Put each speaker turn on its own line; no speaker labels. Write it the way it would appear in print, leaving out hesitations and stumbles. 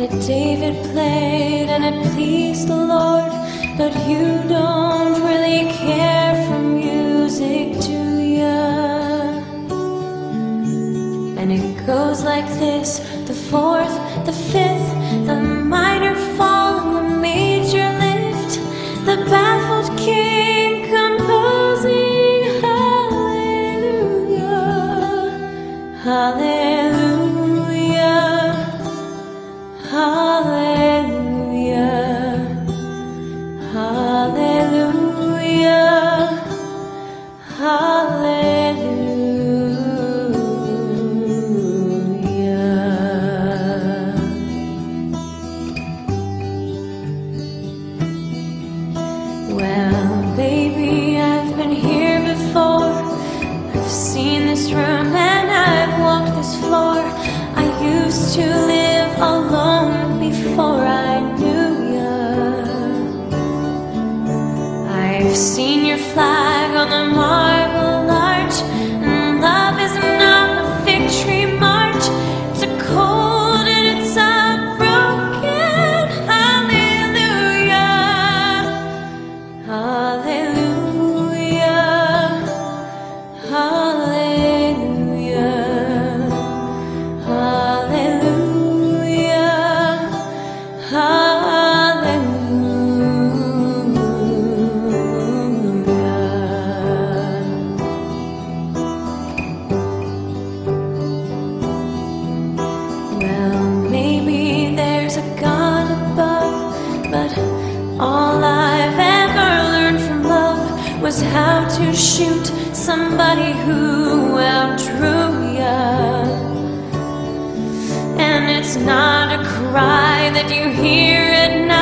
that David played and it pleased the Lord. But you don't really care for music, do ya? And it goes like this: the fourth, the fifth, the minor fall, and the major lift, the baffled king composing hallelujah, hallelujah, hallelujah, hallelujah, hallelujah. Well, baby, I've been here before. I've seen this room and I've walked this floor. I used to live alone before I knew ya. I've seen your flag on the marble arch, and love is not a victory march. It's a cold and it's a broken hallelujah, hallelujah, hallelujah, hallelujah, Well, maybe there's a God above, but all I've ever learned from love was how to shoot somebody who outdrew ya. And it's not a cry that you hear at night.